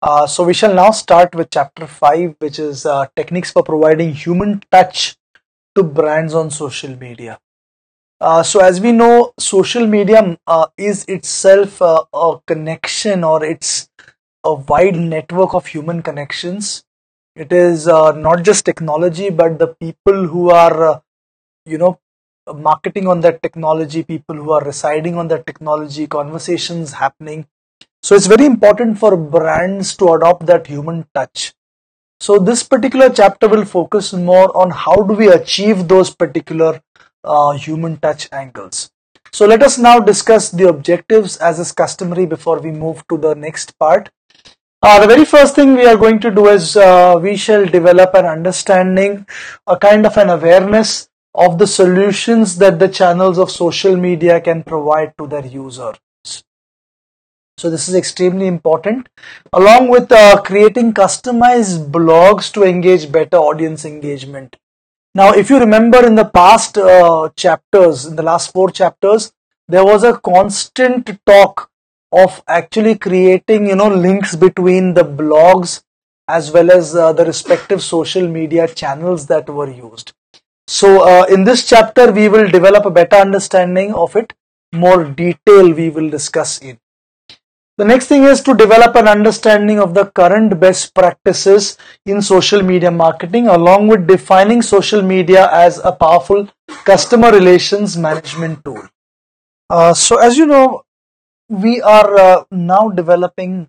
So we shall now start with chapter 5, which is techniques for providing human touch to brands on social media. So as we know, social media is itself a connection, or it's a wide network of human connections. It is not just technology, but the people who are, you know, marketing on that technology, people who are residing on that technology, conversations happening. So it's very important for brands to adopt that human touch. So this particular chapter will focus more on how do we achieve those particular human touch angles. So let us now discuss the objectives as is customary before we move to the next part. The very first thing we are going to do is we shall develop an understanding, a kind of an awareness of the solutions that the channels of social media can provide to their users. So this is extremely important, along with creating customized blogs to engage better audience engagement. Now, if you remember in the past chapters, in the last 4 chapters, there was a constant talk of actually creating, links between the blogs as well as the respective social media channels that were used. So in this chapter, we will develop a better understanding of it. More detail we will discuss in. The next thing is to develop an understanding of the current best practices in social media marketing, along with defining social media as a powerful customer relations management tool. So as you know, we are now developing,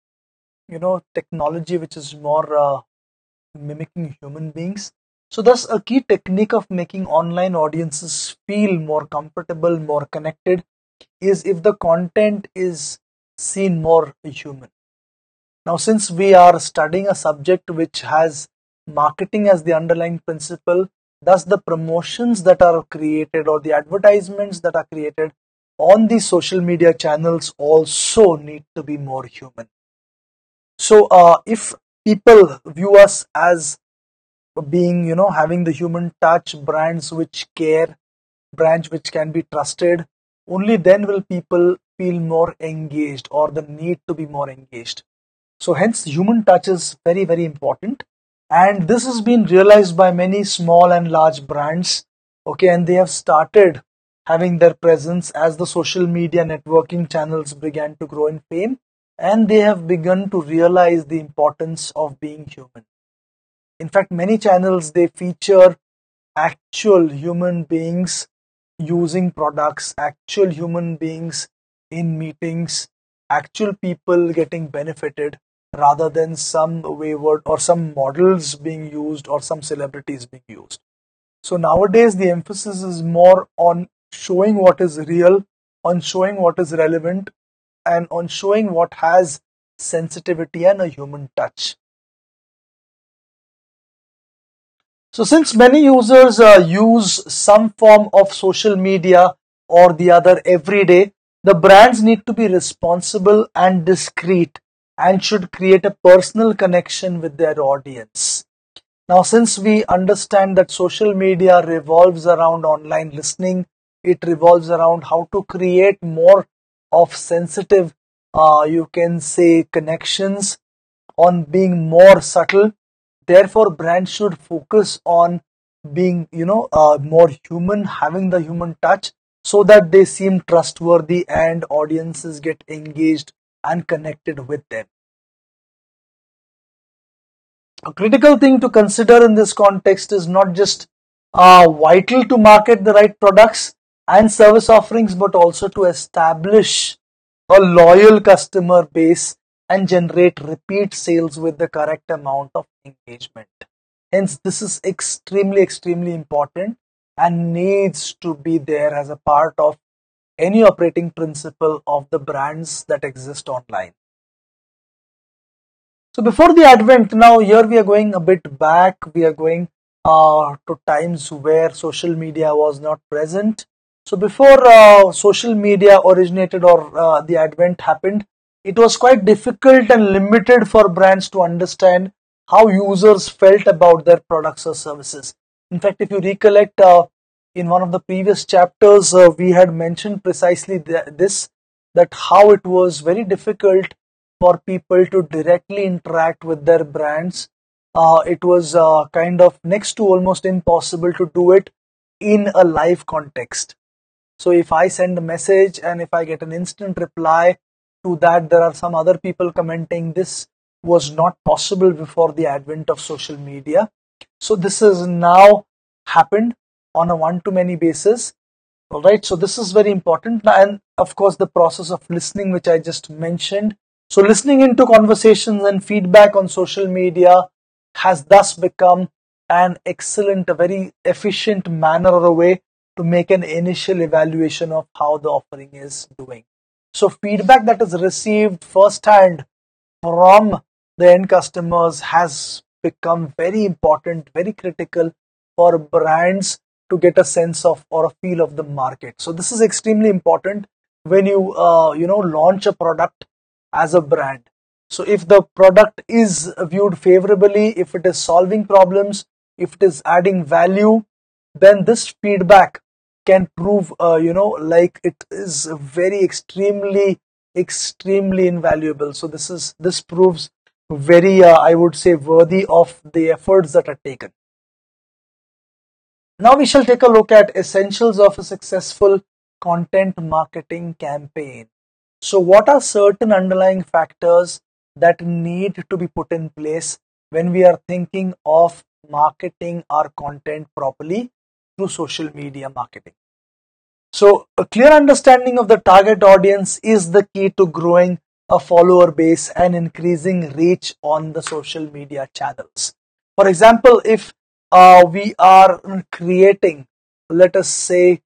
technology which is more mimicking human beings. So thus a key technique of making online audiences feel more comfortable, more connected, is if the content is seen more human. Now, since we are studying a subject which has marketing as the underlying principle, thus the promotions that are created or the advertisements that are created on the social media channels also need to be more human. So if people view us as being, having the human touch, brands which care, brands which can be trusted, only then will people feel more engaged, or the need to be more engaged. So hence human touch is very, very important, and this has been realized by many small and large brands. Okay, and they have started having their presence as the social media networking channels began to grow in fame, and they have begun to realize the importance of being human. In fact, many channels, they feature actual human beings using products, actual human beings in meetings, actual people getting benefited, rather than some wayward or some models being used or some celebrities being used. So nowadays the emphasis is more on showing what is real, on showing what is relevant, and on showing what has sensitivity and a human touch. So since many users use some form of social media or the other every day, the brands need to be responsible and discreet and should create a personal connection with their audience. Now, since we understand that social media revolves around online listening, it revolves around how to create more of sensitive, you can say, connections, on being more subtle. Therefore, brands should focus on being, more human, having the human touch, so that they seem trustworthy and audiences get engaged and connected with them. A critical thing to consider in this context is not just vital to market the right products and service offerings, but also to establish a loyal customer base and generate repeat sales with the correct amount of engagement. Hence, this is extremely, extremely important and needs to be there as a part of any operating principle of the brands that exist online. So before the advent, now here we are going a bit back, we are going to times where social media was not present. So before social media originated, or the advent happened, it was quite difficult and limited for brands to understand how users felt about their products or services. In fact, if you recollect, in one of the previous chapters, we had mentioned precisely this, that how it was very difficult for people to directly interact with their brands. It was kind of next to almost impossible to do it in a live context. So if I send a message and if I get an instant reply to that, there are some other people commenting. This was not possible before the advent of social media. So this has now happened on a one-to-many basis. All right, so this is very important. And of course, the process of listening, which I just mentioned. So listening into conversations and feedback on social media has thus become an excellent, a very efficient manner or a way to make an initial evaluation of how the offering is doing. So feedback that is received firsthand from the end customers has become very important, very critical for brands to get a sense of or a feel of the market. So this is extremely important when you launch a product as a brand. So if the product is viewed favorably, if it is solving problems, if it is adding value, then this feedback can prove like it is very extremely invaluable. So this proves very I would say worthy of the efforts that are taken. Now we shall take a look at essentials of a successful content marketing campaign. So what are certain underlying factors that need to be put in place when we are thinking of marketing our content properly through social media marketing? So a clear understanding of the target audience is the key to growing a follower base and increasing reach on the social media channels. For example, if we are creating, let us say,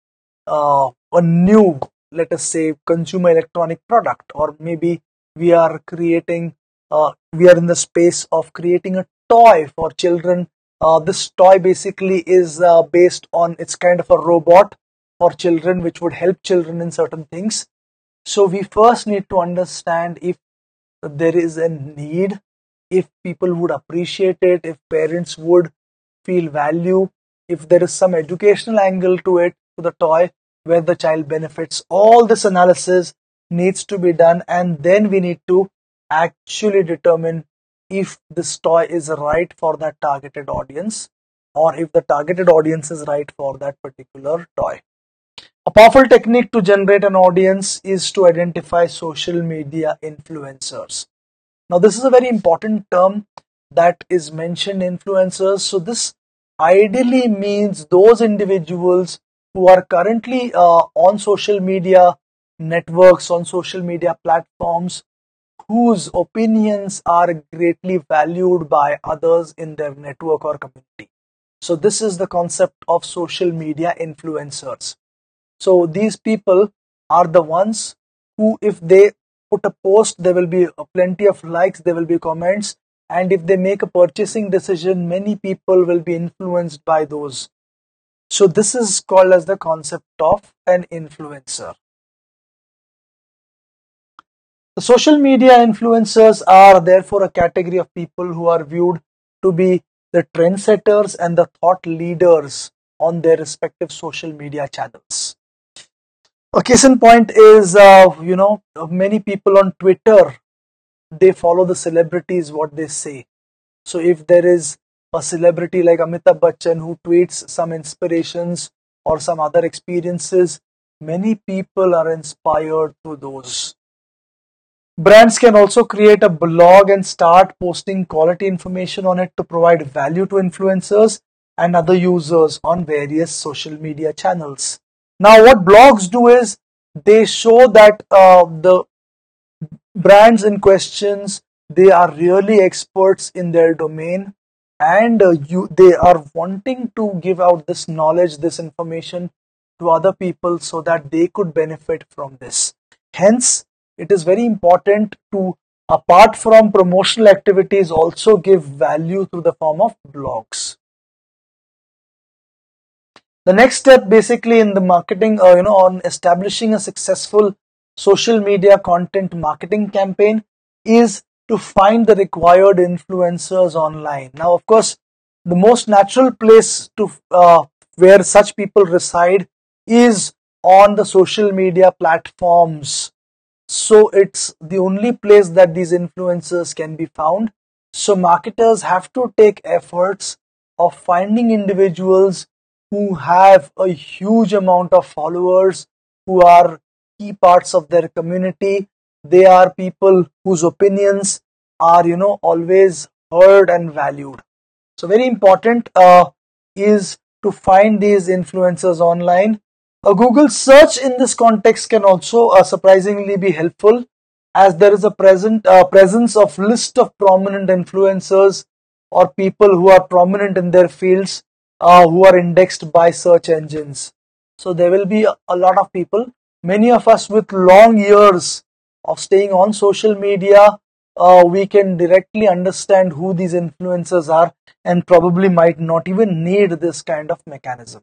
a new, let us say, consumer electronic product, or maybe we are creating, we are in the space of creating a toy for children. This toy basically is based on, it's kind of a robot for children which would help children in certain things. So we first need to understand if there is a need, if people would appreciate it, if parents would feel value, if there is some educational angle to it, to the toy, where the child benefits. All this analysis needs to be done, and then we need to actually determine if this toy is right for that targeted audience, or if the targeted audience is right for that particular toy. A powerful technique to generate an audience is to identify social media influencers. Now, this is a very important term that is mentioned, influencers. So this ideally means those individuals who are currently on social media networks, on social media platforms, whose opinions are greatly valued by others in their network or community. So this is the concept of social media influencers. So these people are the ones who, if they put a post, there will be plenty of likes, there will be comments, and if they make a purchasing decision, many people will be influenced by those. So this is called as the concept of an influencer. The social media influencers are therefore a category of people who are viewed to be the trendsetters and the thought leaders on their respective social media channels. A case in point is, many people on Twitter, they follow the celebrities, what they say. So if there is a celebrity like Amitabh Bachchan who tweets some inspirations or some other experiences, many people are inspired through those. Brands can also create a blog and start posting quality information on it to provide value to influencers and other users on various social media channels. Now, what blogs do is they show that the brands in questions, they are really experts in their domain, and they are wanting to give out this knowledge, this information to other people so that they could benefit from this. Hence, it is very important to, apart from promotional activities, also give value through the form of blogs. The next step basically in the marketing, on establishing a successful social media content marketing campaign is to find the required influencers online. Now, of course, the most natural place to where such people reside is on the social media platforms. So it's the only place that these influencers can be found. So marketers have to take efforts of finding individuals who have a huge amount of followers, who are key parts of their community. They are people whose opinions are, always heard and valued. So very important is to find these influencers online. A Google search in this context can also surprisingly be helpful, as there is a presence of list of prominent influencers or people who are prominent in their fields, who are indexed by search engines. So there will be a lot of people, many of us with long years of staying on social media. We can directly understand who these influencers are and probably might not even need this kind of mechanism.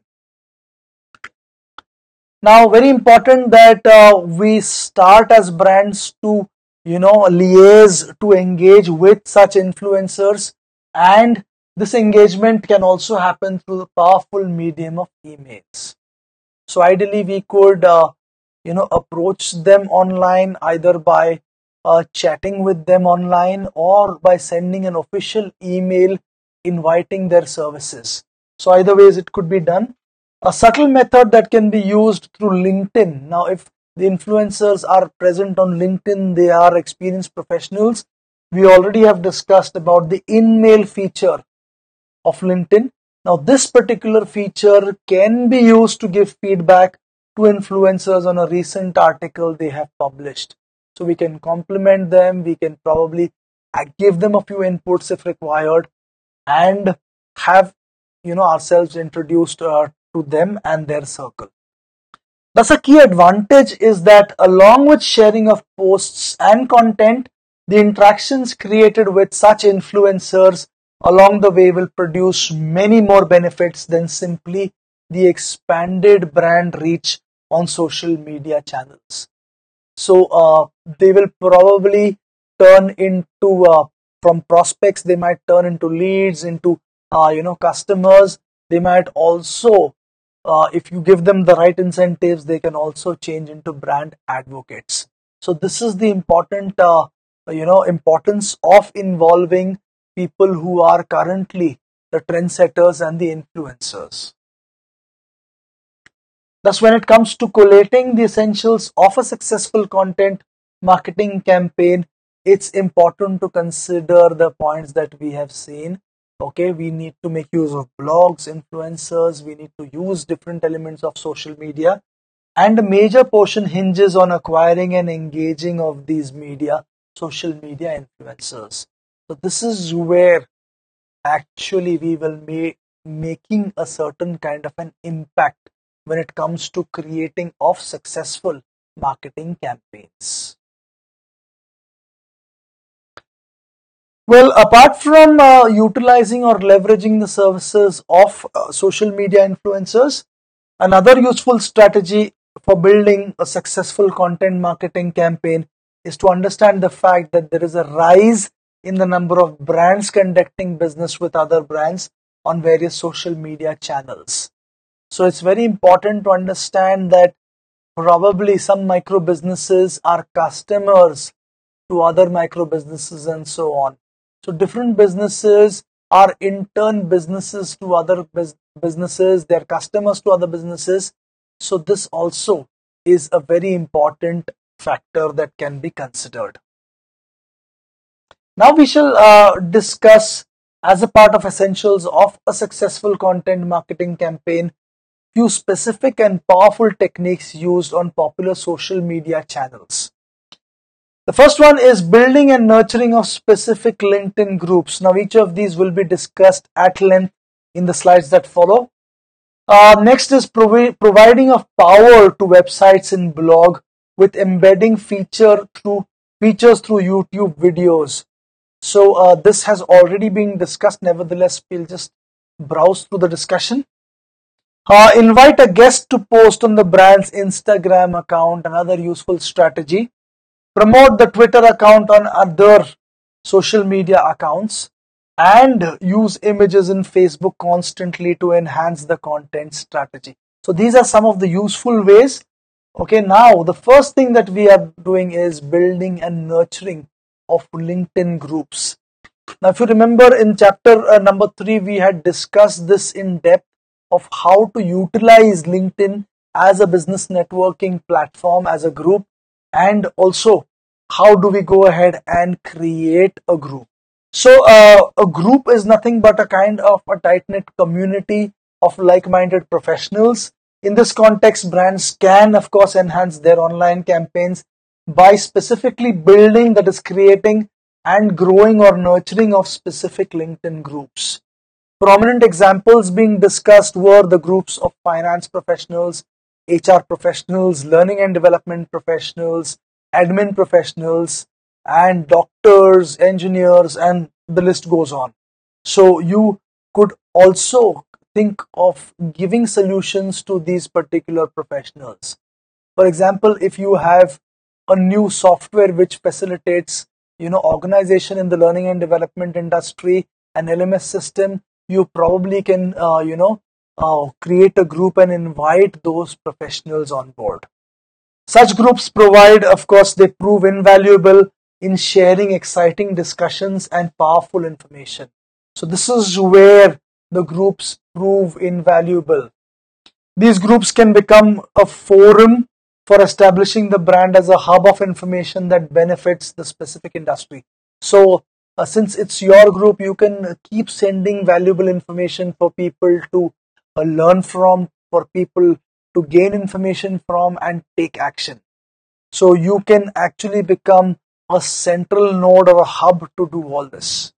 Now, very important that we start as brands to, liaise, to engage with such influencers, and this engagement can also happen through the powerful medium of emails. So ideally, we could, approach them online either by chatting with them online or by sending an official email inviting their services. So either ways it could be done. A subtle method that can be used through LinkedIn. Now, if the influencers are present on LinkedIn, they are experienced professionals. We already have discussed about the in-mail feature of LinkedIn. Now, this particular feature can be used to give feedback to influencers on a recent article they have published. So we can compliment them, we can probably give them a few inputs if required, and have ourselves introduced to them and their circle. Thus, a key advantage is that along with sharing of posts and content, the interactions created with such influencers along the way will produce many more benefits than simply the expanded brand reach on social media channels. So they will probably turn into, from prospects, they might turn into leads, into customers. They might also, if you give them the right incentives, they can also change into brand advocates. So this is the important importance of involving people who are currently the trendsetters and the influencers. Thus, when it comes to collating the essentials of a successful content marketing campaign, it's important to consider the points that we have seen. Okay, we need to make use of blogs, influencers, we need to use different elements of social media, and a major portion hinges on acquiring and engaging of these social media influencers. So this is where actually we will be making a certain kind of an impact when it comes to creating of successful marketing campaigns. Well, apart from utilizing or leveraging the services of social media influencers, another useful strategy for building a successful content marketing campaign is to understand the fact that there is a rise in the number of brands conducting business with other brands on various social media channels. So it's very important to understand that probably some micro businesses are customers to other micro businesses and so on. So different businesses are in turn businesses to other businesses, they're customers to other businesses. So this also is a very important factor that can be considered. Now we shall discuss, as a part of essentials of a successful content marketing campaign, few specific and powerful techniques used on popular social media channels. The first one is building and nurturing of specific LinkedIn groups. Now each of these will be discussed at length in the slides that follow. Next is providing of power to websites and blog with embedding features through YouTube videos. So this has already been discussed. Nevertheless, we'll just browse through the discussion. Invite a guest to post on the brand's Instagram account, another useful strategy. Promote the Twitter account on other social media accounts, and use images in Facebook constantly to enhance the content strategy. So these are some of the useful ways Okay, now the first thing that we are doing is building and nurturing of LinkedIn groups. Now, if you remember in chapter number 3, we had discussed this in depth of how to utilize LinkedIn as a business networking platform, as a group, and also how do we go ahead and create a group. So, a group is nothing but a kind of a tight-knit community of like-minded professionals. In this context, brands can, of course, enhance their online campaigns by specifically building, that is, creating and growing or nurturing of specific LinkedIn groups. Prominent examples being discussed were the groups of finance professionals, HR professionals, learning and development professionals, admin professionals, and doctors, engineers, and the list goes on. So you could also think of giving solutions to these particular professionals. For example, if you have a new software which facilitates organization in the learning and development industry, an LMS system, you probably can create a group and invite those professionals on board. Such groups provide, of course, they prove invaluable in sharing exciting discussions and powerful information. So this is where the groups prove invaluable. These groups can become a forum for establishing the brand as a hub of information that benefits the specific industry. So since it's your group, you can keep sending valuable information for people to learn from, for people to gain information from and take action. So you can actually become a central node or a hub to do all this.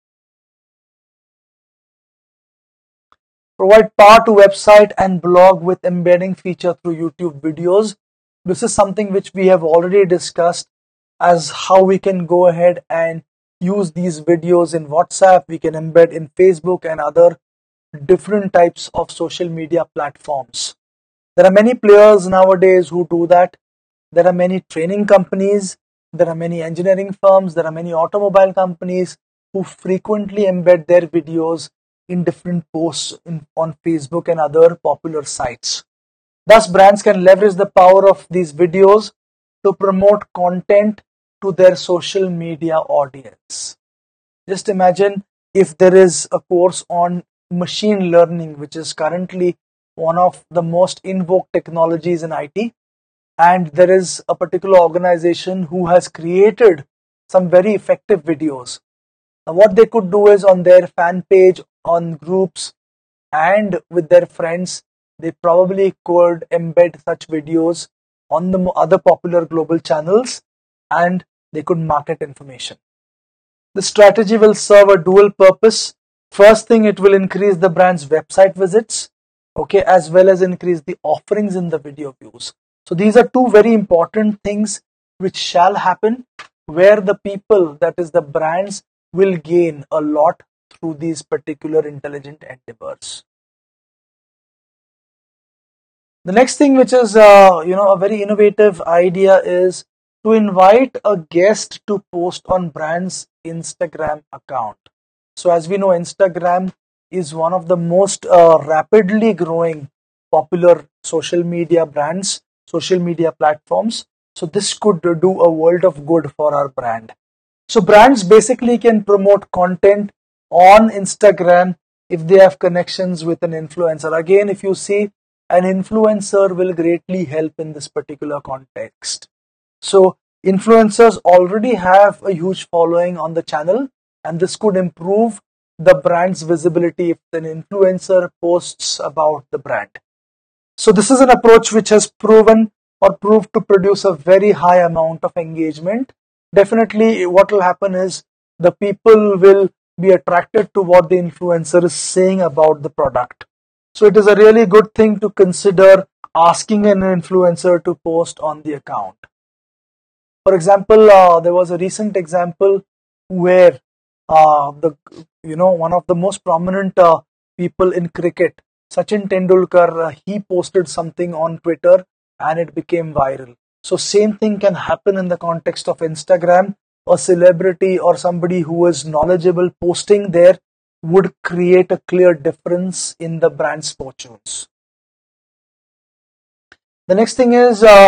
Provide power to website and blog with embedding feature through YouTube videos. This is something which we have already discussed as how we can go ahead and use these videos in WhatsApp. We can embed in Facebook and other different types of social media platforms. There are many players nowadays who do that. There are many training companies. There are many engineering firms. There are many automobile companies who frequently embed their videos in different posts on Facebook and other popular sites. Thus, brands can leverage the power of these videos to promote content to their social media audience. Just imagine if there is a course on machine learning, which is currently one of the most invoked technologies in IT, and there is a particular organization who has created some very effective videos. Now, what they could do is on their fan page, on groups, and with their friends, they probably could embed such videos on the other popular global channels and they could market information. The strategy will serve a dual purpose. First thing, it will increase the brand's website visits, okay, as well as increase the offerings in the video views. So these are two very important things which shall happen, where the people, that is the brands, will gain a lot through these particular intelligent endeavors. The next thing, which is a very innovative idea, is to invite a guest to post on brand's Instagram account. So as we know, Instagram is one of the most rapidly growing popular social media brands, social media platforms. So this could do a world of good for our brand. So brands basically can promote content on Instagram if they have connections with an influencer. Again, if you see, an influencer will greatly help in this particular context. So influencers already have a huge following on the channel, and this could improve the brand's visibility if an influencer posts about the brand. So this is an approach which has proven or proved to produce a very high amount of engagement. Definitely what will happen is the people will be attracted to what the influencer is saying about the product. So it is a really good thing to consider asking an influencer to post on the account. For example, there was a recent example where one of the most prominent people in cricket, Sachin Tendulkar, he posted something on Twitter and it became viral. So same thing can happen in the context of Instagram. A celebrity or somebody who is knowledgeable posting there would create a clear difference in the brand's fortunes. The next thing is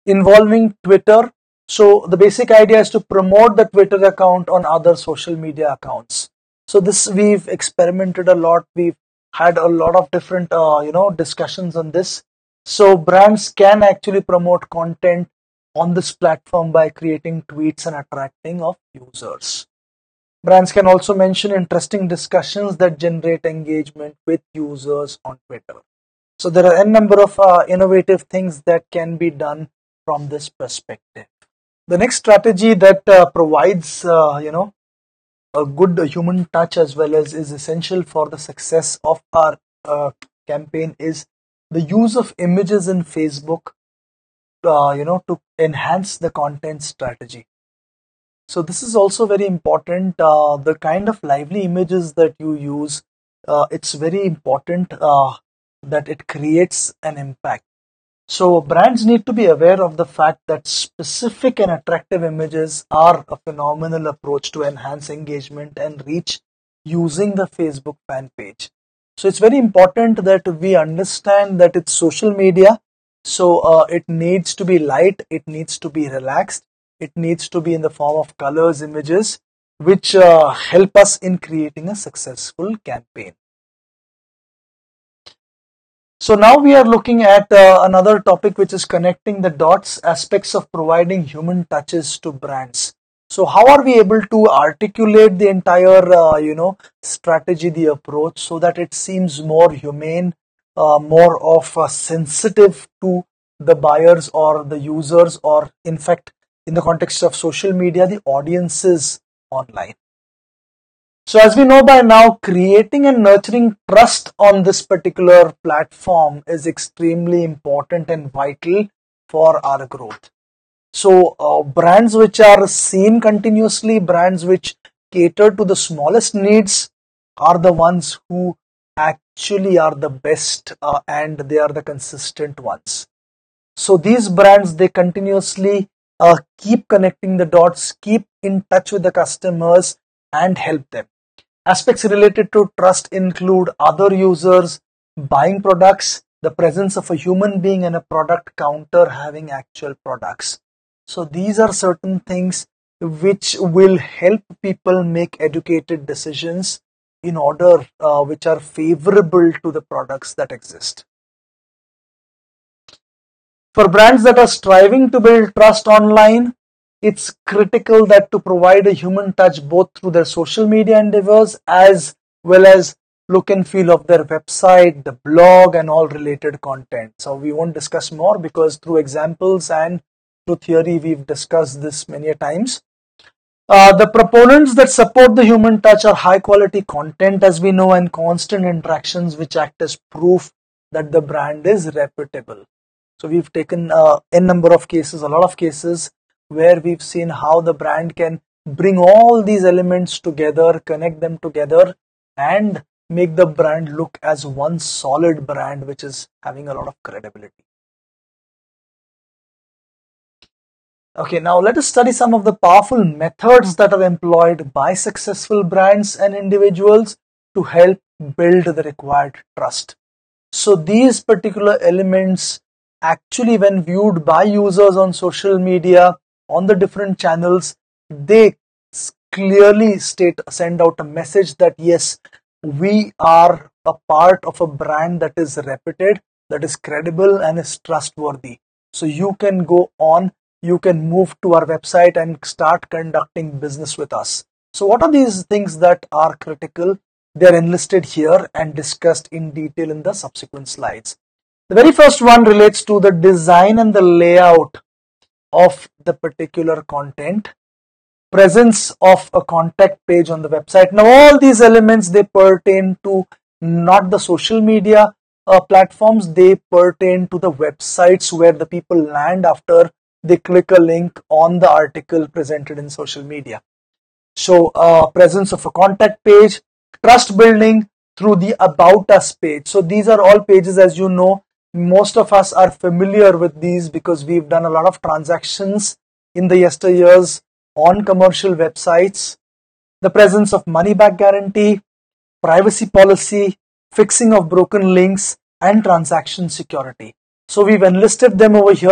involving Twitter. So the basic idea is to promote the Twitter account on other social media accounts. So this we've experimented a lot. We've had a lot of different discussions on this. So brands can actually promote content on this platform by creating tweets and attracting of users. Brands can also mention interesting discussions that generate engagement with users on Twitter. So there are a number of innovative things that can be done from this perspective. The next strategy that provides a good human touch as well as is essential for the success of our campaign is the use of images in Facebook to enhance the content strategy. So this is also very important. The kind of lively images that you use, it's very important that it creates an impact. So brands need to be aware of the fact that specific and attractive images are a phenomenal approach to enhance engagement and reach using the Facebook fan page. So it's very important that we understand that it's social media. So it needs to be light, it needs to be relaxed, it needs to be in the form of colors, images, which help us in creating a successful campaign. So now we are looking at another topic, which is connecting the dots, aspects of providing human touches to brands. So how are we able to articulate the entire strategy, the approach, so that it seems more humane, more of sensitive to the buyers or the users, or in fact, in the context of social media, the audiences online. So as we know by now, creating and nurturing trust on this particular platform is extremely important and vital for our growth. So brands which are seen continuously, brands which cater to the smallest needs are the ones who actually are the best and they are the consistent ones. So these brands, they continuously keep connecting the dots, keep in touch with the customers and help them. Aspects related to trust include other users, buying products, the presence of a human being and a product counter having actual products. So these are certain things which will help people make educated decisions in order which are favorable to the products that exist. For brands that are striving to build trust online, it's critical that to provide a human touch both through their social media endeavors as well as look and feel of their website, the blog and all related content. So we won't discuss more because through examples and through theory we've discussed this many a times. The proponents that support the human touch are high quality content, as we know, and constant interactions which act as proof that the brand is reputable. So we've taken a number of cases, a lot of cases where we've seen how the brand can bring all these elements together, connect them together and make the brand look as one solid brand which is having a lot of credibility. Okay, now let us study some of the powerful methods that are employed by successful brands and individuals to help build the required trust. So these particular elements actually, when viewed by users on social media, on the different channels, they clearly send out a message that yes, we are a part of a brand that is reputed, that is credible and is trustworthy. So you can go on, you can move to our website and start conducting business with us. So what are these things that are critical? They are enlisted here and discussed in detail in the subsequent slides. The very first one relates to the design and the layout of the particular content, presence of a contact page on the website. Now all these elements, they pertain to not the social media platforms, they pertain to the websites where the people land after they click a link on the article presented in social media. So presence of a contact page, trust building through the About Us page. So these are all pages, as you know, most of us are familiar with these because we've done a lot of transactions in the yesteryears on commercial websites. The presence of money back guarantee, privacy policy, fixing of broken links and transaction security. So we've enlisted them over here.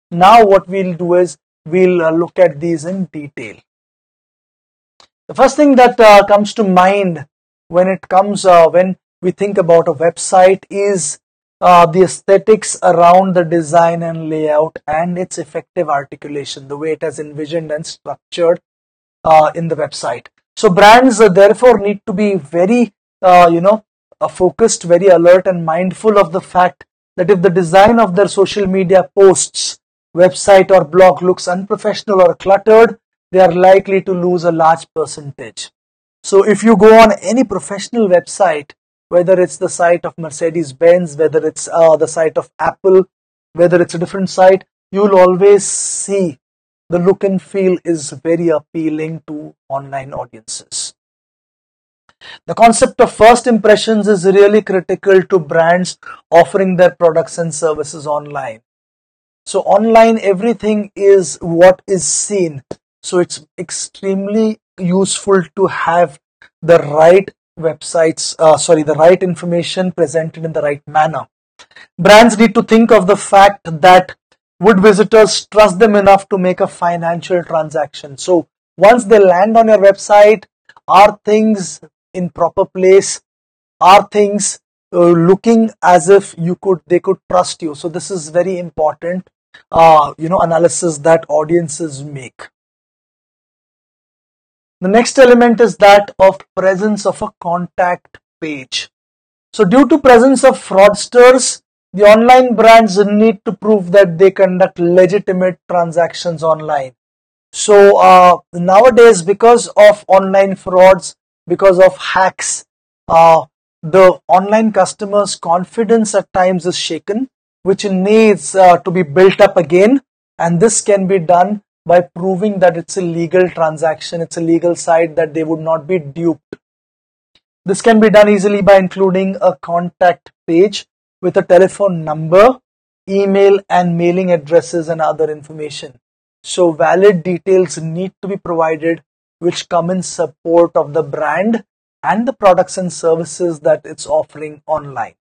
Now what we'll do is we'll look at these in detail. The first thing that comes to mind when we think about a website is the aesthetics around the design and layout and its effective articulation, the way it has envisioned and structured in the website. So brands therefore need to be very focused, very alert and mindful of the fact that if the design of their social media posts, website or blog looks unprofessional or cluttered, they are likely to lose a large percentage. So if you go on any professional website, whether it's the site of Mercedes-Benz, whether it's the site of Apple, whether it's a different site, you'll always see the look and feel is very appealing to online audiences. The concept of first impressions is really critical to brands offering their products and services online. So online, everything is what is seen. So it's extremely useful to have the right the right information presented in the right manner. Brands need to think of the fact that would visitors trust them enough to make a financial transaction. So once they land on your website, are things in proper place? Are things looking as if they could trust you? So this is very important, analysis that audiences make. The next element is that of presence of a contact page. So due to presence of fraudsters, the online brands need to prove that they conduct legitimate transactions online. So nowadays, because of online frauds, because of hacks, the online customers' confidence at times is shaken, which needs to be built up again. And this can be done by proving that it's a legal transaction, it's a legal site, that they would not be duped. This can be done easily by including a contact page with a telephone number, email and mailing addresses and other information. So valid details need to be provided which come in support of the brand and the products and services that it's offering online.